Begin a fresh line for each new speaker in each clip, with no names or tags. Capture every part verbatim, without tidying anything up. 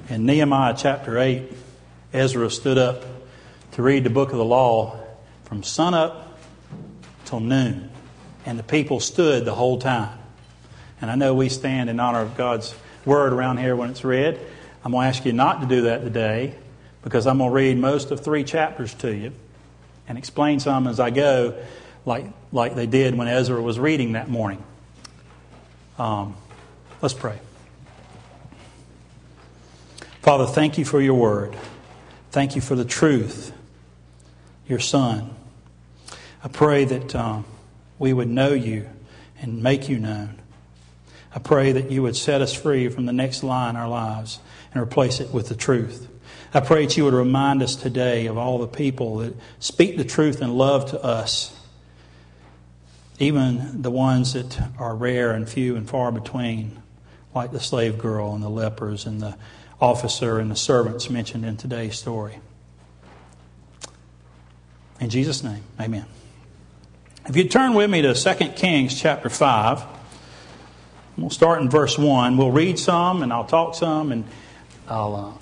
In Nehemiah chapter eight, Ezra stood up to read the book of the law from sunup till noon. And the people stood the whole time. And I know we stand in honor of God's word around here when it's read. I'm going to ask you not to do that today, because I'm going to read most of three chapters to you and explain some as I go, like, like they did when Ezra was reading that morning. Um, let's pray. Father, thank you for your word. Thank you for the truth, your Son. I pray that um, we would know you and make you known. I pray that you would set us free from the next lie in our lives and replace it with the truth. I pray that you would remind us today of all the people that speak the truth and love to us, even the ones that are rare and few and far between, like the slave girl and the lepers and the officer and the servants mentioned in today's story. In Jesus' name, amen. If you turn with me to Second Kings chapter five, we'll start in verse one. We'll read some and I'll talk some and I'll uh,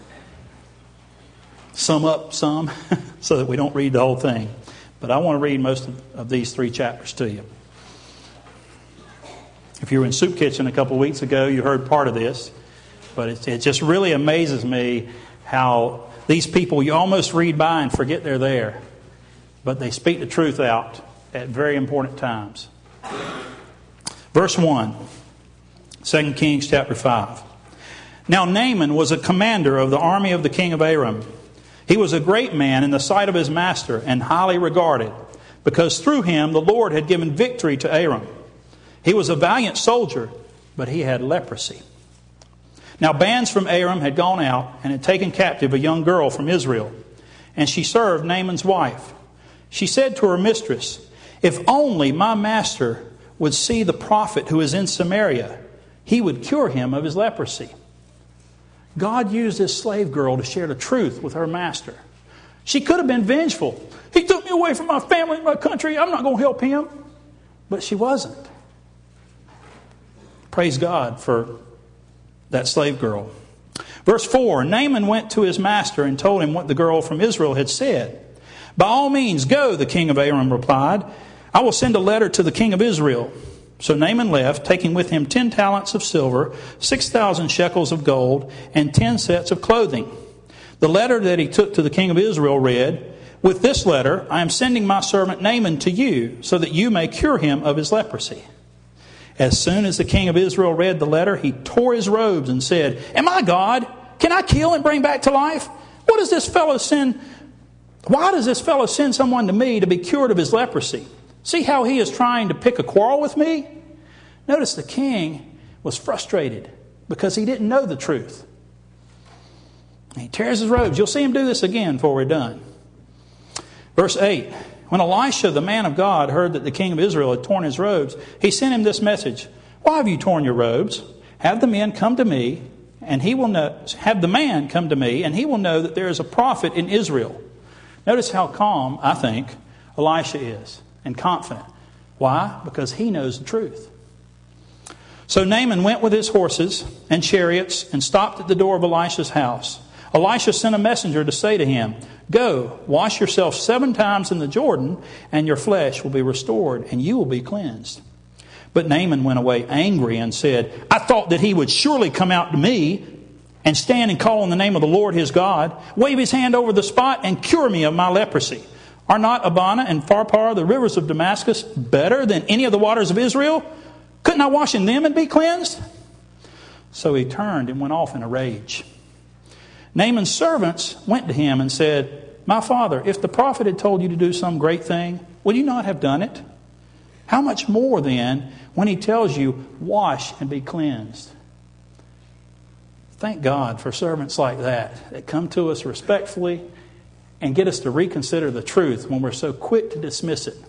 sum up some so that we don't read the whole thing. But I want to read most of, of these three chapters to you. If you were in Soup Kitchen a couple of weeks ago, you heard part of this. But it, it just really amazes me how these people, you almost read by and forget they're there. But they speak the truth out at very important times. Verse one, Second Kings chapter five. Now Naaman was a commander of the army of the king of Aram. He was a great man in the sight of his master and highly regarded, because through him the Lord had given victory to Aram. He was a valiant soldier, but he had leprosy. Now bands from Aram had gone out and had taken captive a young girl from Israel, and she served Naaman's wife. She said to her mistress, "If only my master would see the prophet who is in Samaria, he would cure him of his leprosy." God used this slave girl to share the truth with her master. She could have been vengeful. "He took me away from my family and my country. I'm not going to help him." But she wasn't. Praise God for that slave girl. Verse four, Naaman went to his master and told him what the girl from Israel had said. "By all means, go," the king of Aram replied. "I will send a letter to the king of Israel." So Naaman left, taking with him ten talents of silver, six thousand shekels of gold, and ten sets of clothing. The letter that he took to the king of Israel read, "With this letter I am sending my servant Naaman to you, so that you may cure him of his leprosy." As soon as the king of Israel read the letter, he tore his robes and said, "Am I God? Can I kill and bring back to life? What does this fellow send? Why does this fellow send someone to me to be cured of his leprosy? See how he is trying to pick a quarrel with me?" Notice the king was frustrated because he didn't know the truth. He tears his robes. You'll see him do this again before we're done. Verse eight. When Elisha, the man of God, heard that the king of Israel had torn his robes, he sent him this message: "Why have you torn your robes? Have the men come to me, and he will know. Have the man come to me, and he will know that there is a prophet in Israel." Notice how calm, I think, Elisha is, and confident. Why? Because he knows the truth. So Naaman went with his horses and chariots and stopped at the door of Elisha's house. Elisha sent a messenger to say to him, "Go, wash yourself seven times in the Jordan, and your flesh will be restored, and you will be cleansed." But Naaman went away angry and said, "I thought that he would surely come out to me and stand and call on the name of the Lord his God, wave his hand over the spot, and cure me of my leprosy. Are not Abana and Pharpar, the rivers of Damascus, better than any of the waters of Israel? Couldn't I wash in them and be cleansed?" So he turned and went off in a rage. Naaman's servants went to him and said, "My father, if the prophet had told you to do some great thing, would you not have done it? How much more then when he tells you, 'Wash and be cleansed'?" Thank God for servants like that, that come to us respectfully and get us to reconsider the truth when we're so quick to dismiss it.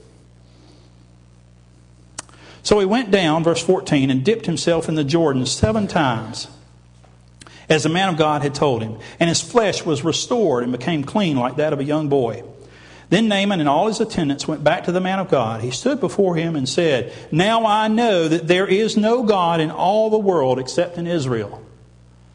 So he went down, verse fourteen, and dipped himself in the Jordan seven times, as the man of God had told him. And his flesh was restored and became clean like that of a young boy. Then Naaman and all his attendants went back to the man of God. He stood before him and said, "Now I know that there is no God in all the world except in Israel."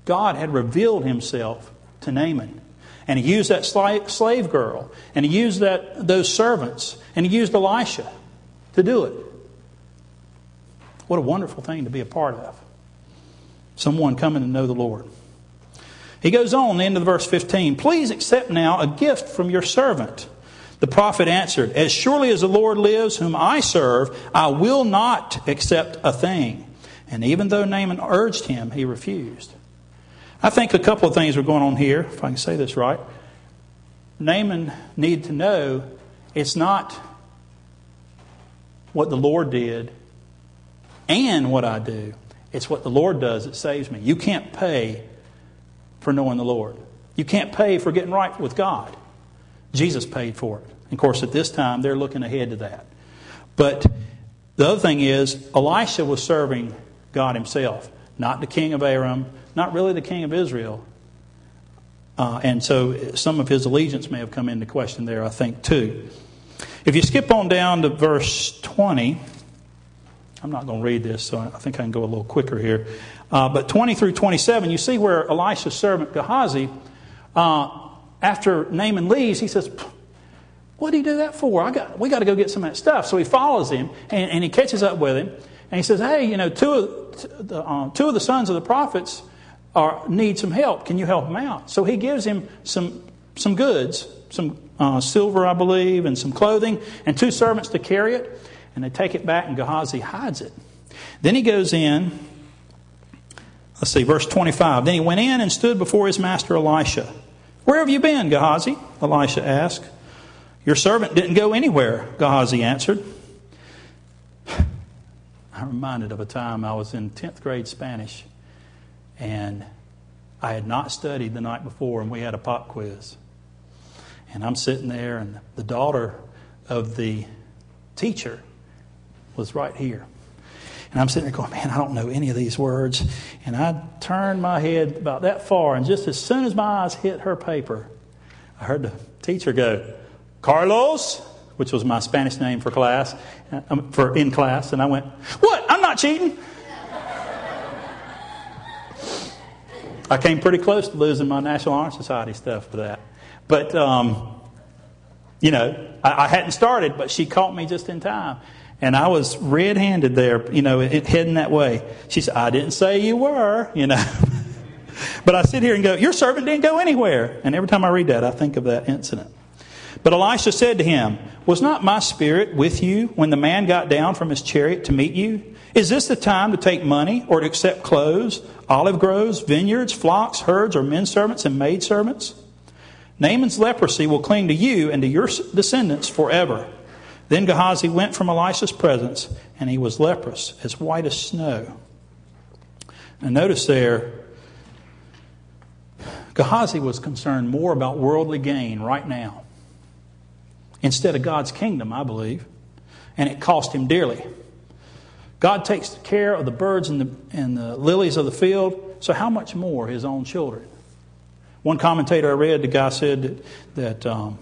God had revealed himself to Naaman. And he used that slave girl. And he used that those servants. And he used Elisha to do it. What a wonderful thing to be a part of. Someone coming to know the Lord. He goes on, the end of the verse fifteen. Please accept now a gift from your servant. The prophet answered, as surely as the Lord lives, whom I serve, I will not accept a thing. And even though Naaman urged him, he refused. I think a couple of things are going on here, if I can say this right. Naaman needed to know it's not what the Lord did and what I do. It's what the Lord does that saves me. You can't pay for knowing the Lord. You can't pay for getting right with God. Jesus paid for it. And of course, at this time, they're looking ahead to that. But the other thing is, Elisha was serving God himself, not the king of Aram, not really the king of Israel. Uh, and so some of his allegiance may have come into question there, I think, too. If you skip on down to verse twenty, I'm not going to read this, so I think I can go a little quicker here. Uh, but twenty through twenty-seven, you see where Elisha's servant Gehazi, uh, after Naaman leaves, he says, what did he do that for? I got, we got to go get some of that stuff. So he follows him, and, and he catches up with him. And he says, hey, you know, two of the, uh, two of the sons of the prophets are need some help. Can you help them out? So he gives him some some goods, some uh, silver, I believe, and some clothing, and two servants to carry it. And they take it back, and Gehazi hides it. Then he goes in. Let's see, verse twenty-five. Then he went in and stood before his master Elisha. Where have you been, Gehazi? Elisha asked. Your servant didn't go anywhere, Gehazi answered. I'm reminded of a time I was in tenth grade Spanish, and I had not studied the night before, and we had a pop quiz. And I'm sitting there, and the daughter of the teacher was right here. And I'm sitting there going, man, I don't know any of these words. And I turned my head about that far, and just as soon as my eyes hit her paper, I heard the teacher go, Carlos, which was my Spanish name for class, for in class. And I went, what? I'm not cheating. I came pretty close to losing my National Honor Society stuff for that. But, um, you know, I, I hadn't started, but she caught me just in time. And I was red-handed there, you know, it, heading that way. She said, I didn't say you were, you know. But I sit here and go, your servant didn't go anywhere. And every time I read that, I think of that incident. But Elisha said to him, was not my spirit with you when the man got down from his chariot to meet you? Is this the time to take money or to accept clothes, olive groves, vineyards, flocks, herds, or men servants and maid servants? Naaman's leprosy will cling to you and to your descendants forever. Then Gehazi went from Elisha's presence, and he was leprous, as white as snow. And notice there, Gehazi was concerned more about worldly gain right now instead of God's kingdom, I believe. And it cost him dearly. God takes care of the birds and the, and the lilies of the field, so how much more his own children? One commentator I read, the guy said that, that um,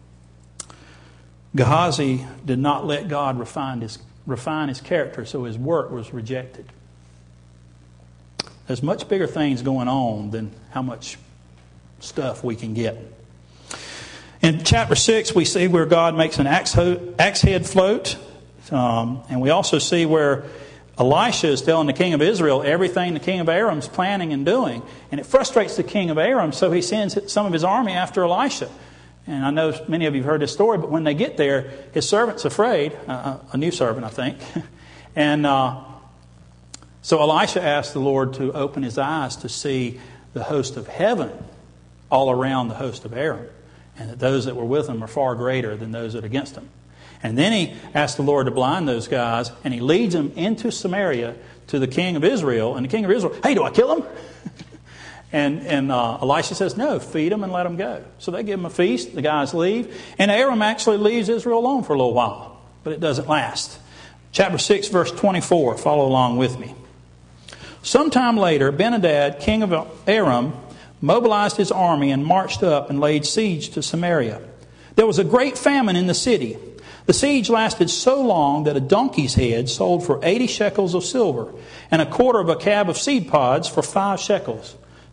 Gehazi did not let God refine his, refine his character, so his work was rejected. There's much bigger things going on than how much stuff we can get. In chapter six, we see where God makes an axe, ho- axe head float. Um, and we also see where Elisha is telling the king of Israel everything the king of Aram is planning and doing. And it frustrates the king of Aram, so he sends some of his army after Elisha. And I know many of you have heard this story, but when they get there, his servant's afraid, uh, a new servant, I think. and uh, so Elisha asked the Lord to open his eyes to see the host of heaven all around the host of Aram, and that those that were with him are far greater than those that are against him. And then he asked the Lord to blind those guys, and he leads them into Samaria to the king of Israel. And the king of Israel, hey, do I kill him? and and uh, Elisha says, no, feed them and let them go. So they give them a feast, the guys leave, and Aram actually leaves Israel alone for a little while, but it doesn't last. Chapter six, verse twenty-four, follow along with me. Sometime later, Ben-Hadad, king of Aram, mobilized his army and marched up and laid siege to Samaria. There was a great famine in the city. The siege lasted so long that a donkey's head sold for eighty shekels of silver and a quarter of a cab of seed pods for five shekels.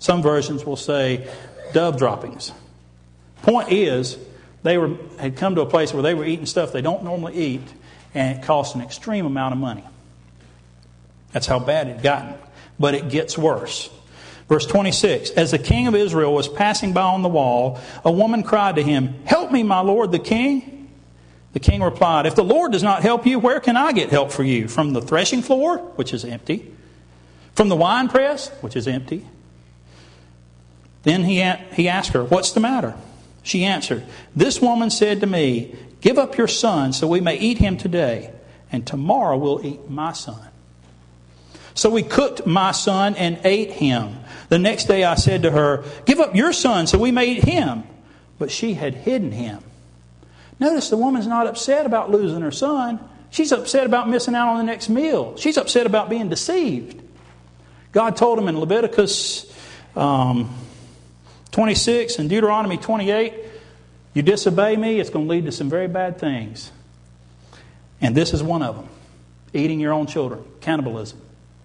Some versions will say dove droppings. Point is, they were had come to a place where they were eating stuff they don't normally eat, and it cost an extreme amount of money. That's how bad it had gotten. But it gets worse. Verse twenty-six, as the king of Israel was passing by on the wall, a woman cried to him, "Help me, my lord the king." The king replied, "If the Lord does not help you, where can I get help for you? From the threshing floor, which is empty? From the winepress, which is empty?" Then he he asked her, "What's the matter?" She answered, "This woman said to me, 'Give up your son so we may eat him today, and tomorrow we'll eat my son.' So we cooked my son and ate him. The next day I said to her, 'Give up your son so we may eat him.' But she had hidden him." Notice the woman's not upset about losing her son. She's upset about missing out on the next meal. She's upset about being deceived. God told him in Leviticus um, twenty-six and Deuteronomy twenty-eight, you disobey me, it's going to lead to some very bad things. And this is one of them. Eating your own children. Cannibalism.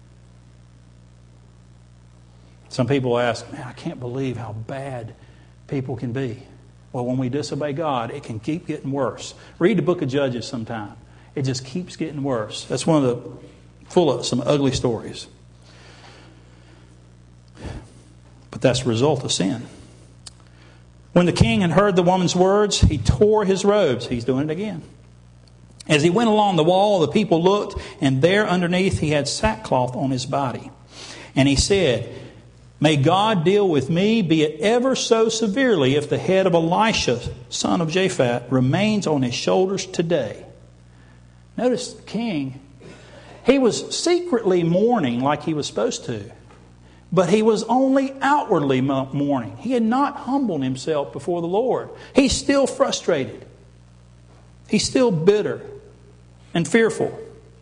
Some people ask, man, I can't believe how bad people can be. Well, when we disobey God, it can keep getting worse. Read the book of Judges sometime. It just keeps getting worse. That's one of the, full of some ugly stories. But that's the result of sin. When the king had heard the woman's words, he tore his robes. He's doing it again. As he went along the wall, the people looked, and there underneath he had sackcloth on his body. And he said, "May God deal with me, be it ever so severely, if the head of Elisha, son of Japhat, remains on his shoulders today." Notice the king, he was secretly mourning like he was supposed to. But he was only outwardly mourning. He had not humbled himself before the Lord. He's still frustrated. He's still bitter and fearful.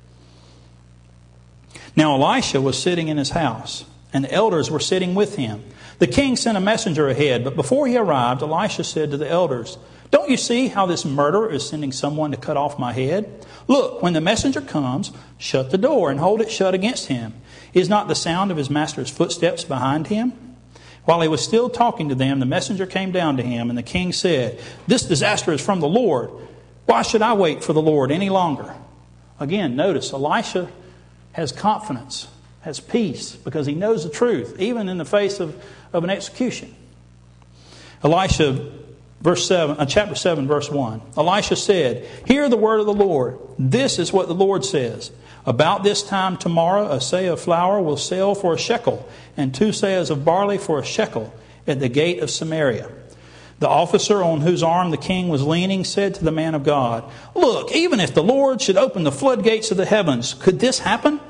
Now Elisha was sitting in his house, and the elders were sitting with him. The king sent a messenger ahead, but before he arrived, Elisha said to the elders, "Don't you see how this murderer is sending someone to cut off my head? Look, when the messenger comes, shut the door and hold it shut against him. Is not the sound of his master's footsteps behind him?" While he was still talking to them, the messenger came down to him, and the king said, "This disaster is from the Lord. Why should I wait for the Lord any longer?" Again, notice, Elisha has confidence, has peace, because he knows the truth, even in the face of, of an execution. Elisha, verse seven, uh, chapter seven, verse one. Elisha said, "Hear the word of the Lord. This is what the Lord says. About this time tomorrow, a seah of flour will sell for a shekel, and two seahs of barley for a shekel at the gate of Samaria." The officer on whose arm the king was leaning said to the man of God, "Look, even if the Lord should open the floodgates of the heavens, could this happen?"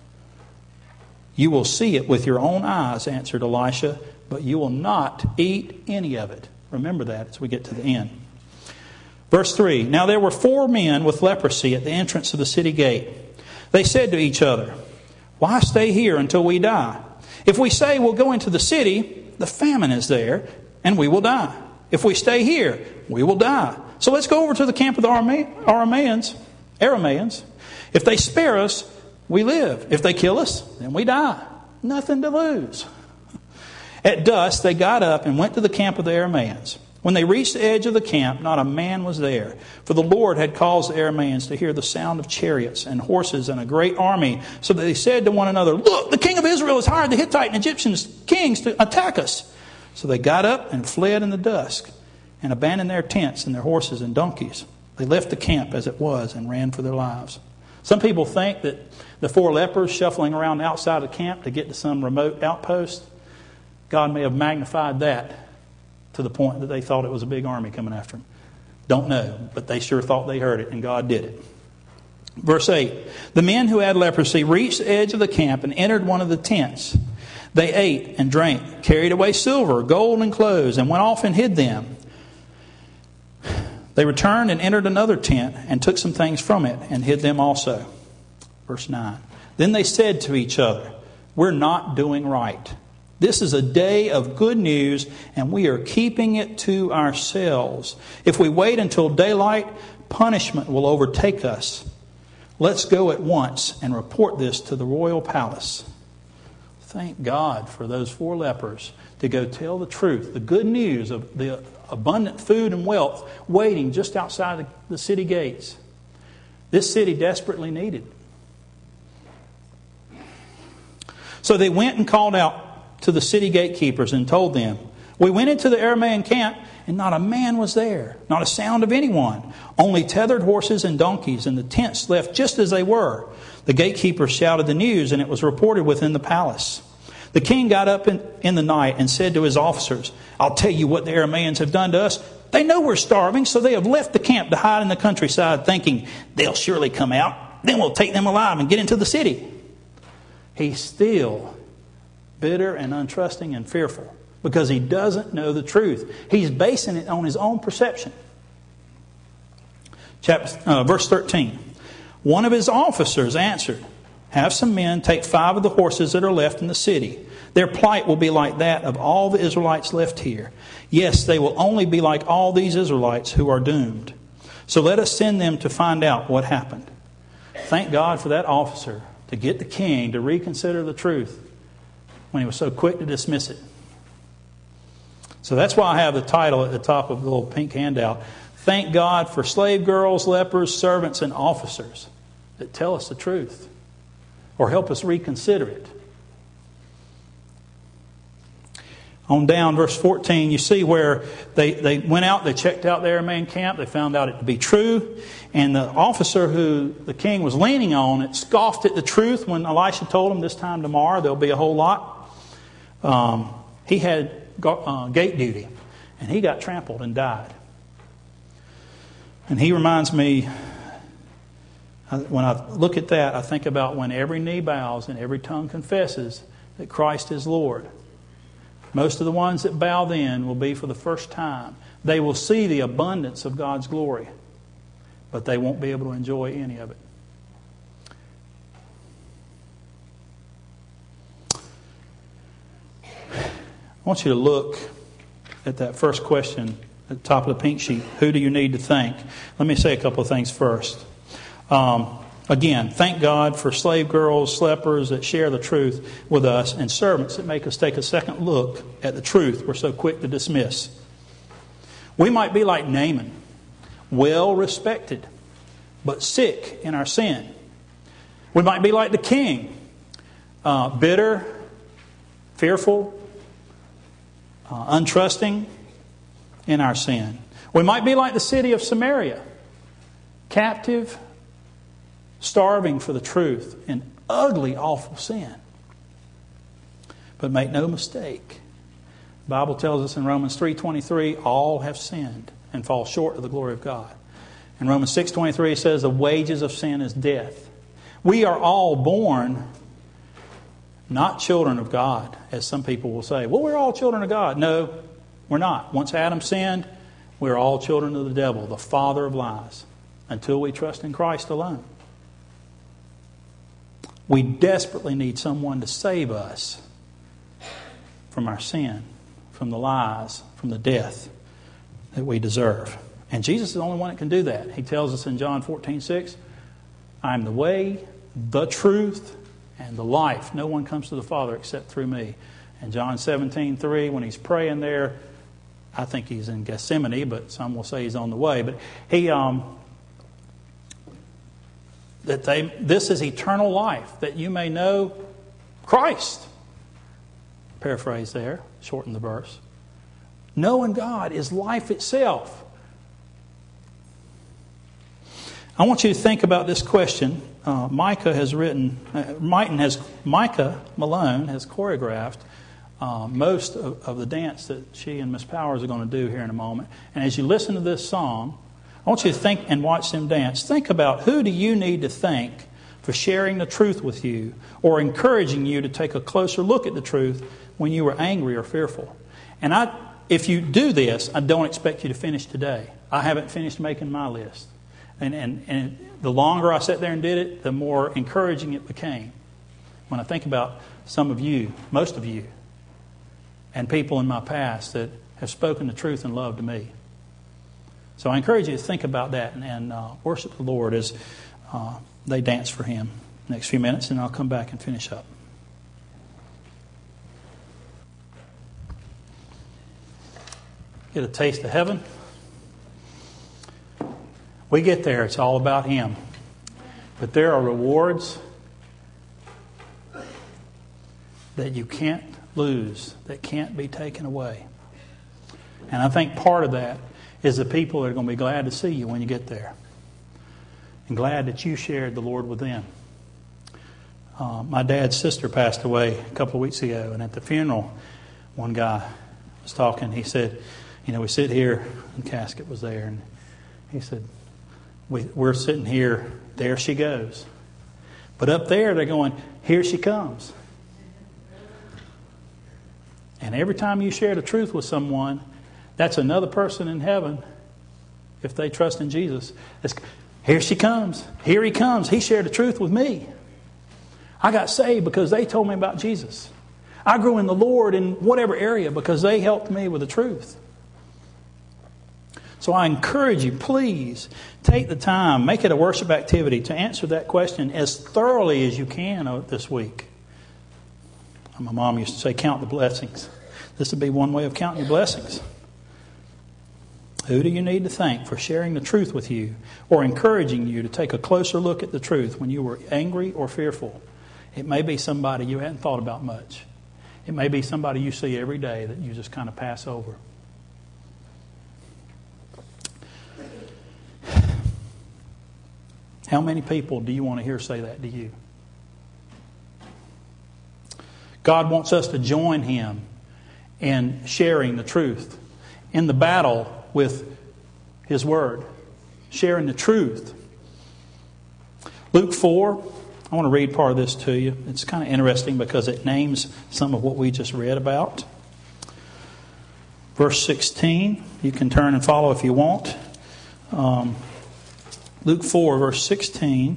"You will see it with your own eyes," answered Elisha, "but you will not eat any of it." Remember that as we get to the end. Verse three, "Now there were four men with leprosy at the entrance of the city gate. They said to each other, 'Why stay here until we die? If we say we'll go into the city, the famine is there, and we will die. If we stay here, we will die. So let's go over to the camp of the Arameans, Arameans. If they spare us, we live. If they kill us, then we die. Nothing to lose.' At dusk, they got up and went to the camp of the Arameans. When they reached the edge of the camp, not a man was there, for the Lord had caused the Arameans to hear the sound of chariots and horses and a great army, so that they said to one another, 'Look, the king of Israel has hired the Hittite and Egyptian kings to attack us.' So they got up and fled in the dusk and abandoned their tents and their horses and donkeys. They left the camp as it was and ran for their lives." Some people think that the four lepers shuffling around outside of the camp to get to some remote outpost, God may have magnified that to the point that they thought it was a big army coming after them. Don't know, but they sure thought they heard it, and God did it. Verse eight, "The men who had leprosy reached the edge of the camp and entered one of the tents. They ate and drank, carried away silver, gold, and clothes, and went off and hid them. They returned and entered another tent and took some things from it and hid them also." Verse nine, "Then they said to each other, 'We're not doing right. This is a day of good news, and we are keeping it to ourselves. If we wait until daylight, punishment will overtake us. Let's go at once and report this to the royal palace.'" Thank God for those four lepers to go tell the truth, the good news of the abundant food and wealth waiting just outside the city gates. This city desperately needed. So they went and called out to the city gatekeepers and told them, "We went into the Aramaean camp, and not a man was there, not a sound of anyone, only tethered horses and donkeys, and the tents left just as they were." The gatekeepers shouted the news, and it was reported within the palace. The king got up in, in the night and said to his officers, "I'll tell you what the Arameans have done to us. They know we're starving, so they have left the camp to hide in the countryside, thinking they'll surely come out. Then we'll take them alive and get into the city." He's still bitter and untrusting and fearful because he doesn't know the truth. He's basing it on his own perception. Chapter, uh, verse thirteen. One of his officers answered, "Have some men take five of the horses that are left in the city. Their plight will be like that of all the Israelites left here. Yes, they will only be like all these Israelites who are doomed. So let us send them to find out what happened." Thank God for that officer to get the king to reconsider the truth when he was so quick to dismiss it. So that's why I have the title at the top of the little pink handout. Thank God for slave girls, lepers, servants, and officers that tell us the truth or help us reconsider it. On down, verse fourteen, you see where they, they went out, they checked out the Aramaean camp, they found out it to be true, and the officer who the king was leaning on, it scoffed at the truth when Elisha told him this time tomorrow there'll be a whole lot. Um, he had uh, gate duty, and he got trampled and died. And he reminds me, when I look at that, I think about when every knee bows and every tongue confesses that Christ is Lord. Most of the ones that bow then will be for the first time. They will see the abundance of God's glory, but they won't be able to enjoy any of it. I want you to look at that first question at the top of the pink sheet. Who do you need to thank? Let me say a couple of things first. Um, Again, thank God for slave girls, lepers that share the truth with us, and servants that make us take a second look at the truth we're so quick to dismiss. We might be like Naaman, well respected, but sick in our sin. We might be like the king, uh, bitter, fearful, uh, untrusting in our sin. We might be like the city of Samaria, captive, starving for the truth in ugly, awful sin. But make no mistake, the Bible tells us in Romans three twenty-three, all have sinned and fall short of the glory of God. In Romans six twenty-three it says the wages of sin is death. We are all born not children of God, as some people will say. Well, we're all children of God. No, we're not. Once Adam sinned, we're all children of the devil, the father of lies, until we trust in Christ alone. We desperately need someone to save us from our sin, from the lies, from the death that we deserve. And Jesus is the only one that can do that. He tells us in John fourteen six, "I am the way, the truth, and the life. No one comes to the Father except through me." And John seventeen three, when he's praying there, I think he's in Gethsemane, but some will say he's on the way. But he... um. That they, this is eternal life, that you may know Christ. Paraphrase there, shorten the verse. Knowing God is life itself. I want you to think about this question. Uh, Micah has written, uh, Micah, has, Micah Malone has choreographed uh, most of, of the dance that she and Miss Powers are going to do here in a moment. And as you listen to this song, I want you to think and watch them dance. Think about who do you need to thank for sharing the truth with you or encouraging you to take a closer look at the truth when you were angry or fearful. And I, if you do this, I don't expect you to finish today. I haven't finished making my list. And, and, and the longer I sat there and did it, the more encouraging it became. When I think about some of you, most of you, and people in my past that have spoken the truth and love to me. So I encourage you to think about that and, and uh, worship the Lord as uh, they dance for Him. Next few minutes, and I'll come back and finish up. get a taste of heaven. We get there, it's all about Him. But there are rewards that you can't lose, that can't be taken away. And I think part of that is the people that are going to be glad to see you when you get there. And glad that you shared the Lord with them. Uh, my dad's sister passed away a couple of weeks ago, and at the funeral, one guy was talking. He said, you know, we sit here, and the casket was there, and he said, we, we're sitting here, there she goes. But up there, they're going, here she comes. And every time you share the truth with someone, that's another person in heaven, if they trust in Jesus. It's, here she comes. Here he comes. He shared the truth with me. I got saved because they told me about Jesus. I grew in the Lord in whatever area because they helped me with the truth. So I encourage you, please take the time, make it a worship activity to answer that question as thoroughly as you can this week. My mom used to say, count the blessings. This would be one way of counting your blessings. Who do you need to thank for sharing the truth with you or encouraging you to take a closer look at the truth when you were angry or fearful? It may be somebody you hadn't thought about much. It may be somebody you see every day that you just kind of pass over. How many people do you want to hear say that to you? God wants us to join Him in sharing the truth, in the battle with His Word, sharing the truth. Luke four, I want to read part of this to you. It's kind of interesting because it names some of what we just read about. Verse sixteen, you can turn and follow if you want. Um, Luke four, verse sixteen.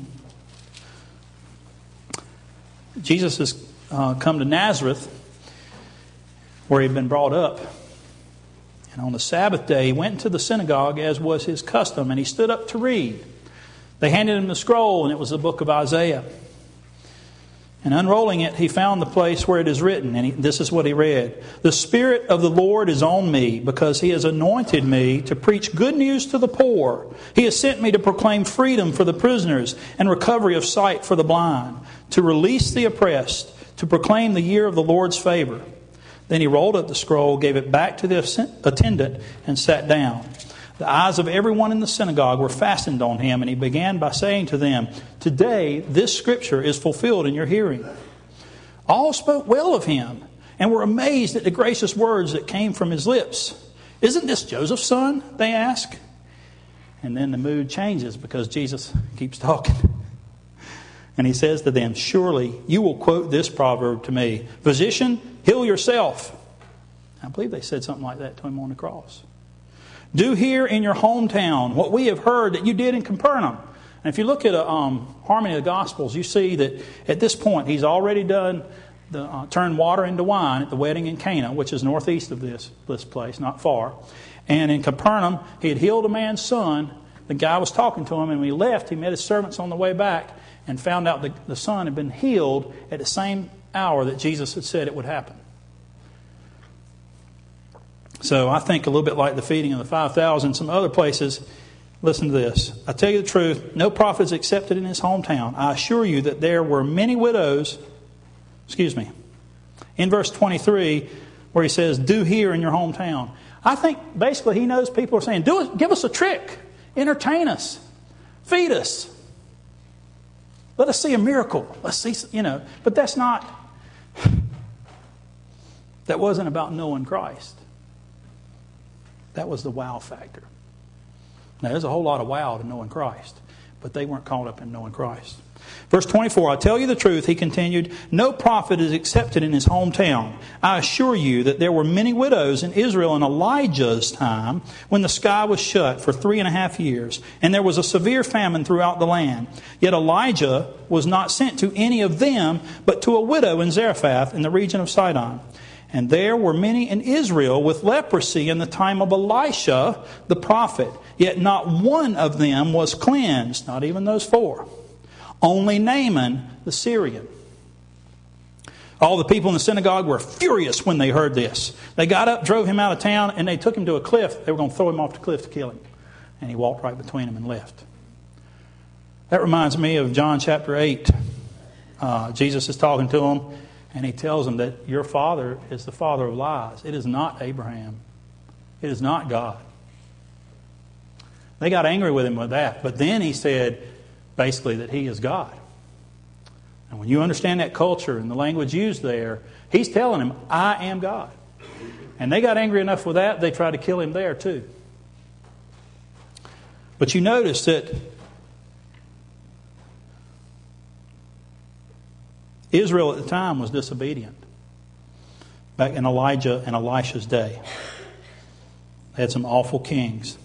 Jesus has uh, come to Nazareth, where he'd been brought up. And on the Sabbath day, he went into the synagogue as was his custom, and he stood up to read. They handed him the scroll, and it was the book of Isaiah. And unrolling it, he found the place where it is written, and he, this is what he read. The Spirit of the Lord is on me, because He has anointed me to preach good news to the poor. He has sent me to proclaim freedom for the prisoners and recovery of sight for the blind, to release the oppressed, to proclaim the year of the Lord's favor. Then he rolled up the scroll, gave it back to the attendant, and sat down. The eyes of everyone in the synagogue were fastened on him, and he began by saying to them, "Today this scripture is fulfilled in your hearing." All spoke well of him and were amazed at the gracious words that came from his lips. "Isn't this Joseph's son?" they asked. And then the mood changes because Jesus keeps talking. And he says to them, "Surely you will quote this proverb to me, 'Physician, heal yourself.'" I believe they said something like that to him on the cross. "Do here in your hometown what we have heard that you did in Capernaum." And if you look at a um, Harmony of the Gospels, you see that at this point he's already done the uh, turned water into wine at the wedding in Cana, which is northeast of this this place, not far. And in Capernaum, he had healed a man's son. The guy was talking to him, and when he left, he met his servants on the way back and found out that the son had been healed at the same hour that Jesus had said it would happen. So I think a little bit like the feeding of the five thousand, some other places. Listen to this. "I tell you the truth, no prophet is accepted in his hometown. I assure you that there were many widows," excuse me, in verse twenty-three, where he says, "Do here in your hometown." I think basically he knows people are saying, "Do it, give us a trick, entertain us, feed us. Let us see a miracle. Let's see, you know." But that's not, that wasn't about knowing Christ. That was the wow factor. Now, there's a whole lot of wow to knowing Christ, but they weren't caught up in knowing Christ. Verse twenty-four, "I tell you the truth," he continued, "no prophet is accepted in his hometown. I assure you that there were many widows in Israel in Elijah's time when the sky was shut for three and a half years, and there was a severe famine throughout the land. Yet Elijah was not sent to any of them, but to a widow in Zarephath in the region of Sidon. And there were many in Israel with leprosy in the time of Elisha the prophet. Yet not one of them was cleansed, not even those four. Only Naaman the Syrian." All the people in the synagogue were furious when they heard this. They got up, drove him out of town, and they took him to a cliff. They were going to throw him off the cliff to kill him. And he walked right between them and left. That reminds me of John chapter eight. Uh, Jesus is talking to them, and he tells them that your father is the father of lies. It is not Abraham. It is not God. They got angry with him with that. But then he said, basically, that he is God. And when you understand that culture and the language used there, he's telling them, I am God. And they got angry enough with that, they tried to kill him there too. But you notice that Israel at the time was disobedient. Back in Elijah and Elisha's day. They had some awful kings.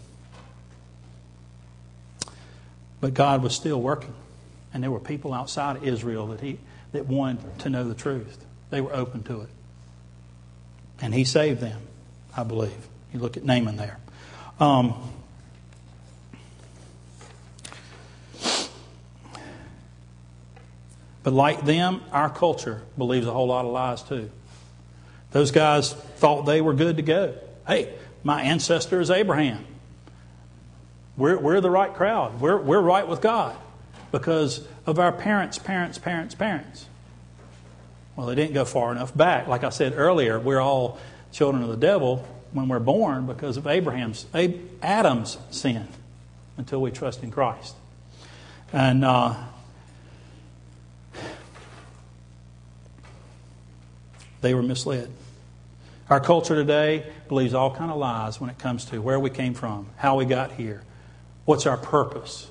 But God was still working. And there were people outside of Israel that he that wanted to know the truth. They were open to it. And he saved them, I believe. You look at Naaman there. Um, but like them, our culture believes a whole lot of lies too. Those guys thought they were good to go. Hey, my ancestor is Abraham. We're, we're the right crowd. We're, we're right with God. Because of our parents, parents, parents, parents. Well, they didn't go far enough back. Like I said earlier, we're all children of the devil when we're born because of Abraham's, Adam's sin until we trust in Christ. And uh, they were misled. Our culture today believes all kinds of lies when it comes to where we came from, how we got here, what's our purpose.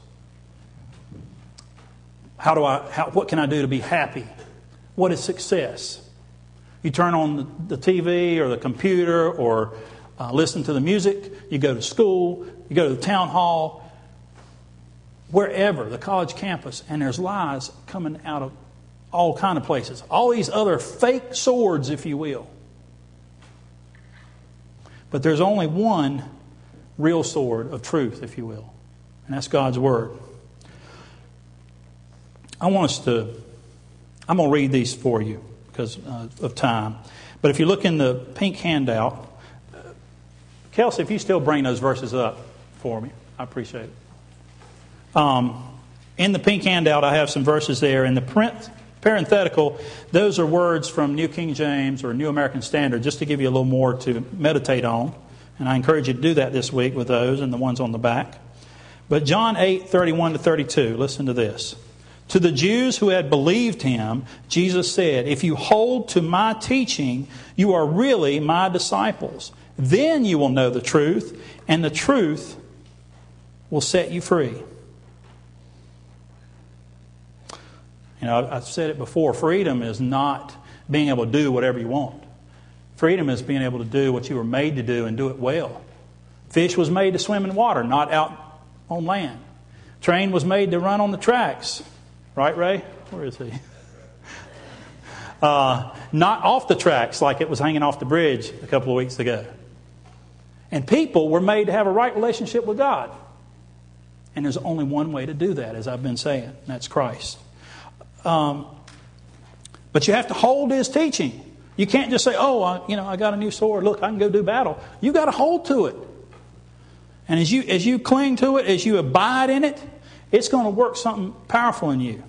How do I? How, what can I do to be happy? What is success? You turn on the, the T V or the computer or uh, listen to the music. You go to school. You go to the town hall. Wherever, the college campus. And there's lies coming out of all kind of places. All these other fake swords, if you will. But there's only one real sword of truth, if you will. And that's God's Word. I want us to, I'm going to read these for you because uh, of time. But if you look in the pink handout, uh, Kelsey, if you still bring those verses up for me, I appreciate it. Um, in the pink handout, I have some verses there. In the print, parenthetical, those are words from New King James or New American Standard, just to give you a little more to meditate on. And I encourage you to do that this week with those and the ones on the back. But John eight, thirty-one to thirty-two, listen to this. To the Jews who had believed him, Jesus said, if you hold to my teaching, you are really my disciples. Then you will know the truth, and the truth will set you free. You know, I've said it before, freedom is not being able to do whatever you want. Freedom is being able to do what you were made to do and do it well. Fish was made to swim in water, not out on land. Train was made to run on the tracks. Right, Ray? Where is he? Uh, not off the tracks like it was hanging off the bridge a couple of weeks ago. And people were made to have a right relationship with God. And there's only one way to do that, as I've been saying, and that's Christ. Um, but you have to hold His teaching. You can't just say, oh, I, you know, I got a new sword. Look, I can go do battle. You've got to hold to it. And as you as you cling to it, as you abide in it, it's going to work something powerful in you.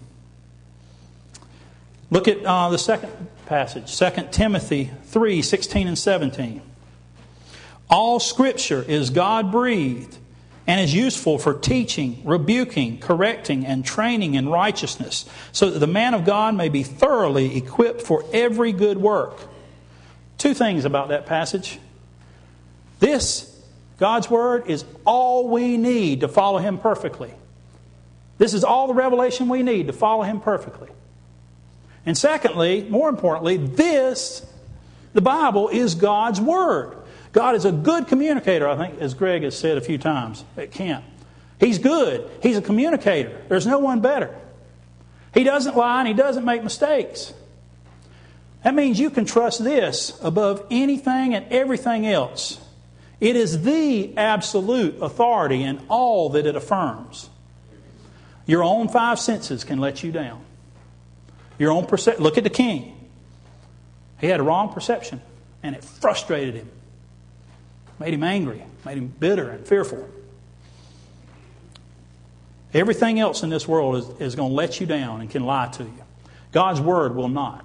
Look at uh, the second passage, Second Timothy three, sixteen and seventeen. All Scripture is God-breathed and is useful for teaching, rebuking, correcting, and training in righteousness, so that the man of God may be thoroughly equipped for every good work. Two things about that passage. This, God's Word, is all we need to follow Him perfectly. This is all the revelation we need to follow Him perfectly. And secondly, more importantly, this, the Bible, is God's Word. God is a good communicator, I think, as Greg has said a few times at camp. He's good. He's a communicator. There's no one better. He doesn't lie and He doesn't make mistakes. That means you can trust this above anything and everything else. It is the absolute authority in all that it affirms. Your own five senses can let you down. Your own perce- Look at the king. He had a wrong perception, and it frustrated him. Made him angry, made him bitter and fearful. Everything else in this world is, is going to let you down and can lie to you. God's Word will not.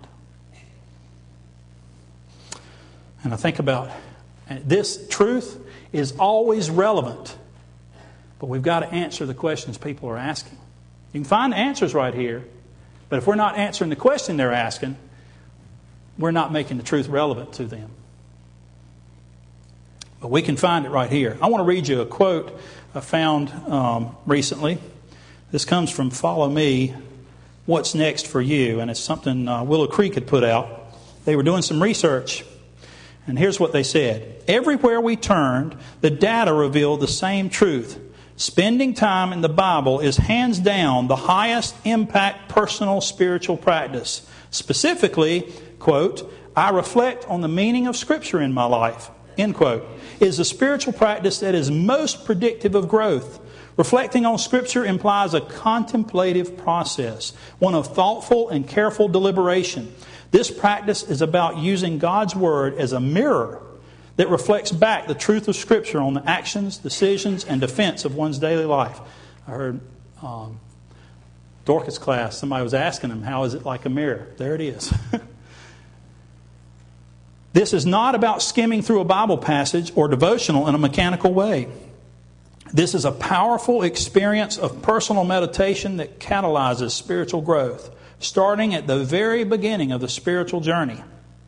And I think about this truth is always relevant, but we've got to answer the questions people are asking. You can find the answers right here, but if we're not answering the question they're asking, we're not making the truth relevant to them. But we can find it right here. I want to read you a quote I found um, recently. This comes from Follow Me, What's Next for You? And it's something uh, Willow Creek had put out. They were doing some research. And here's what they said. Everywhere we turned, the data revealed the same truth. Spending time in the Bible is hands down the highest impact personal spiritual practice. Specifically, quote, I reflect on the meaning of Scripture in my life, end quote, is a spiritual practice that is most predictive of growth. Reflecting on Scripture implies a contemplative process, one of thoughtful and careful deliberation. This practice is about using God's Word as a mirror that reflects back the truth of Scripture on the actions, decisions, and defense of one's daily life. I heard um, Dorcas class, somebody was asking them, how is it like a mirror? There it is. This is not about skimming through a Bible passage or devotional in a mechanical way. This is a powerful experience of personal meditation that catalyzes spiritual growth, starting at the very beginning of the spiritual journey.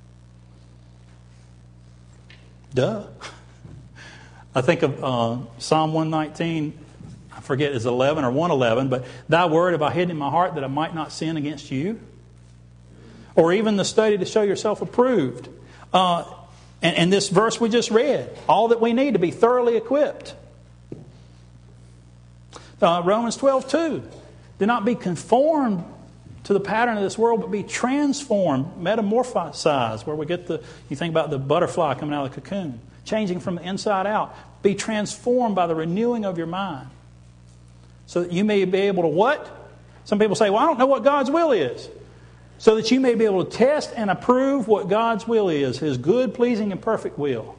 Duh. I think of uh, Psalm one nineteen, I forget it's eleven or one eleven, but Thy word have I hidden in my heart that I might not sin against you. Or even the study to show yourself approved. Uh, and, and this verse we just read, all that we need to be thoroughly equipped. Uh, Romans twelve two, do not be conformed to the pattern of this world, but be transformed, metamorphosized, where we get the, you think about the butterfly coming out of the cocoon, changing from the inside out. Be transformed by the renewing of your mind, so that you may be able to what? Some people say, well, I don't know what God's will is. So that you may be able to test and approve what God's will is, His good, pleasing, and perfect will.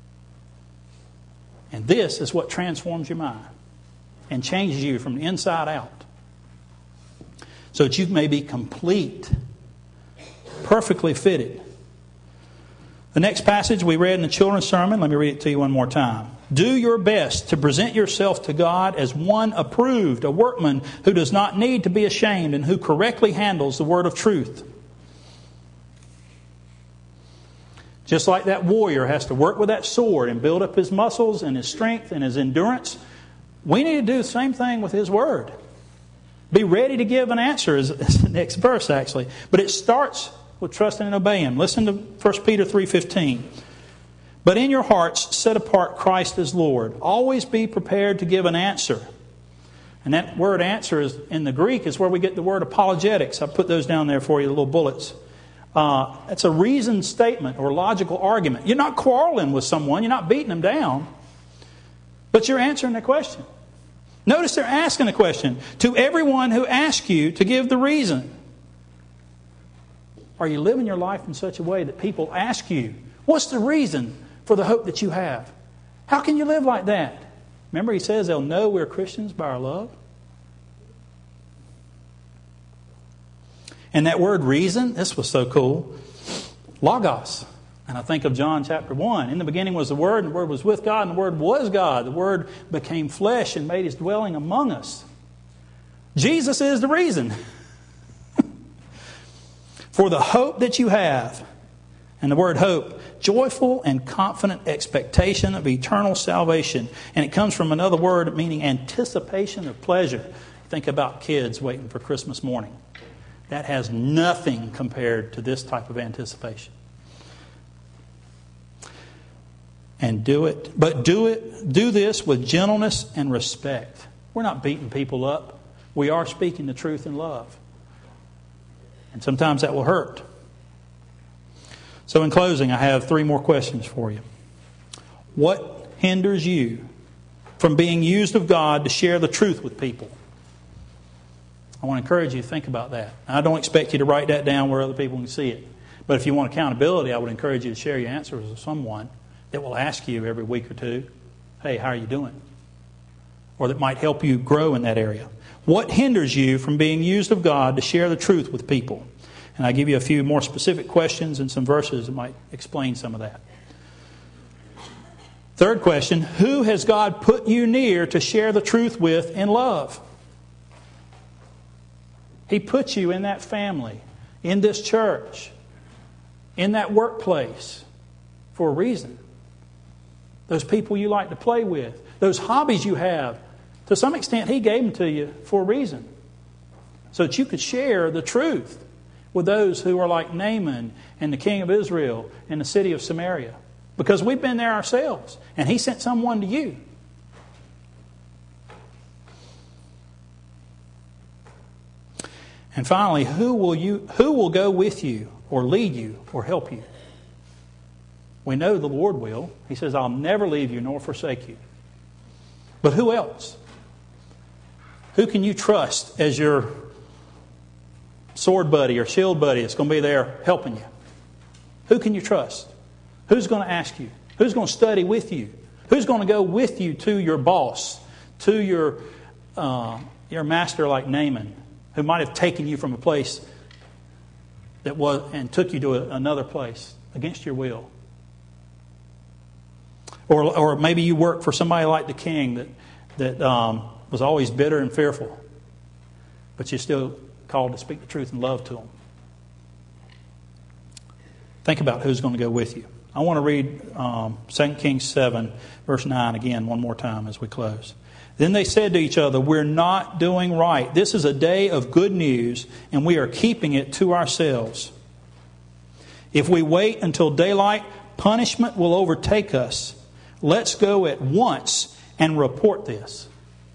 And this is what transforms your mind and changes you from the inside out, so that you may be complete, perfectly fitted. The next passage we read in the children's sermon, let me read it to you one more time. Do your best to present yourself to God as one approved, a workman who does not need to be ashamed and who correctly handles the word of truth. Just like that warrior has to work with that sword and build up his muscles and his strength and his endurance, we need to do the same thing with His Word. Be ready to give an answer is the next verse actually. But it starts with trusting and obeying. Listen to First Peter three fifteen. But in your hearts set apart Christ as Lord. Always be prepared to give an answer. And that word answer is in the Greek is where we get the word apologetics. I put those down there for you, the little bullets. Uh, it's a reasoned statement or logical argument. You're not quarreling with someone. You're not beating them down. But you're answering their question. Notice they're asking a question. To everyone who asks you to give the reason. Are you living your life in such a way that people ask you, what's the reason for the hope that you have? How can you live like that? Remember, he says they'll know we're Christians by our love. And that word reason, this was so cool. Logos. And I think of John chapter one. In the beginning was the Word, and the Word was with God, and the Word was God. The Word became flesh and made His dwelling among us. Jesus is the reason. For the hope that you have, and the word hope, joyful and confident expectation of eternal salvation. And it comes from another word meaning anticipation of pleasure. Think about kids waiting for Christmas morning. That has nothing compared to this type of anticipation. And do it, but do it, do this with gentleness and respect. We're not beating people up. We are speaking the truth in love. And sometimes that will hurt. So in closing, I have three more questions for you. What hinders you from being used of God to share the truth with people? I want to encourage you to think about that. I don't expect you to write that down where other people can see it. But if you want accountability, I would encourage you to share your answers with someone that will ask you every week or two, hey, how are you doing? Or that might help you grow in that area. What hinders you from being used of God to share the truth with people? And I give you a few more specific questions and some verses that might explain some of that. Third question, who has God put you near to share the truth with in love? He put you in that family, in this church, in that workplace for a reason. Those people you like to play with, those hobbies you have, to some extent He gave them to you for a reason. So that you could share the truth with those who are like Naaman and the king of Israel and the city of Samaria. Because we've been there ourselves. And He sent someone to you. And finally, who will you who will go with you or lead you or help you? We know the Lord will. He says, I'll never leave you nor forsake you. But who else? Who can you trust as your sword buddy or shield buddy that's going to be there helping you? Who can you trust? Who's going to ask you? Who's going to study with you? Who's going to go with you to your boss, to your uh, your master like Naaman, who might have taken you from a place that was and took you to a, another place against your will? Or, or maybe you work for somebody like the king that that um, was always bitter and fearful, but you're still called to speak the truth and love to them. Think about who's going to go with you. I want to read um, Second Kings seven, verse nine again one more time as we close. Then they said to each other, we're not doing right. This is a day of good news, and we are keeping it to ourselves. If we wait until daylight, punishment will overtake us. Let's go at once and report this.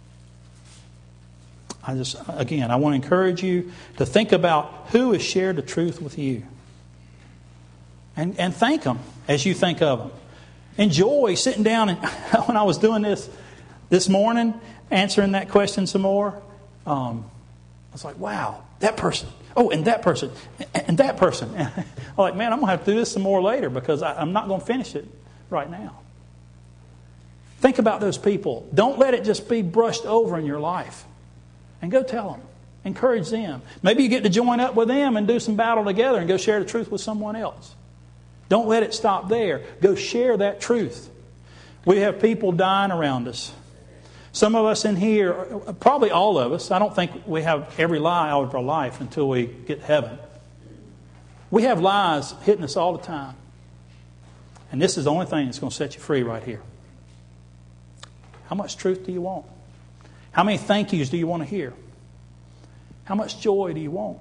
I just, again, I want to encourage you to think about who has shared the truth with you. And, and thank them as you think of them. Enjoy sitting down. And when I was doing this this morning, answering that question some more, um, I was like, wow, that person. Oh, and that person. And that person. And I'm like, man, I'm going to have to do this some more later because I, I'm not going to finish it right now. Think about those people. Don't let it just be brushed over in your life. And go tell them. Encourage them. Maybe you get to join up with them and do some battle together and go share the truth with someone else. Don't let it stop there. Go share that truth. We have people dying around us. Some of us in here, probably all of us, I don't think we have every lie out of our life until we get to heaven. We have lies hitting us all the time. And this is the only thing that's going to set you free right here. How much truth do you want? How many thank yous do you want to hear? How much joy do you want?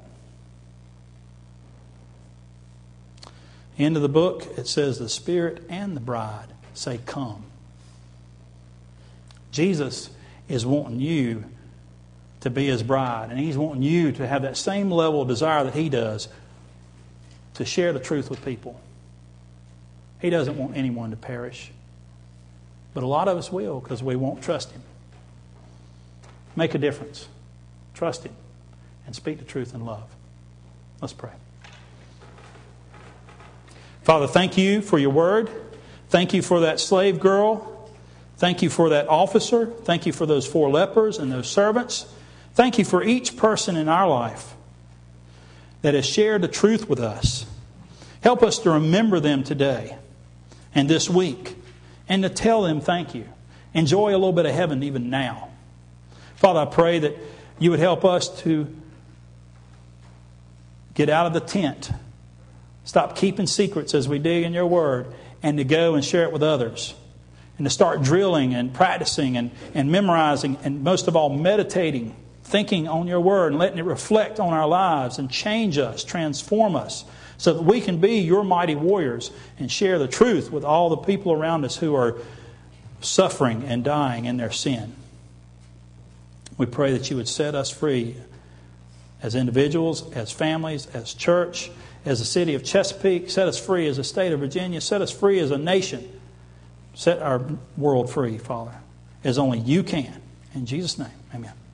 End of the book, it says the Spirit and the bride say, come. Jesus is wanting you to be His bride. And He's wanting you to have that same level of desire that He does to share the truth with people. He doesn't want anyone to perish. But a lot of us will because we won't trust Him. Make a difference. Trust Him. And speak the truth in love. Let's pray. Father, thank You for Your word. Thank You for that slave girl. Thank You for that officer. Thank You for those four lepers and those servants. Thank You for each person in our life that has shared the truth with us. Help us to remember them today and this week and to tell them thank You. Enjoy a little bit of heaven even now. Father, I pray that You would help us to get out of the tent. Stop keeping secrets as we dig in Your word and to go and share it with others. And to start drilling and practicing and, and memorizing and most of all meditating, thinking on Your word and letting it reflect on our lives and change us, transform us so that we can be Your mighty warriors and share the truth with all the people around us who are suffering and dying in their sin. We pray that You would set us free as individuals, as families, as church, as the city of Chesapeake. Set us free as a state of Virginia. Set us free as a nation. Set our world free, Father, as only You can. In Jesus' name, amen.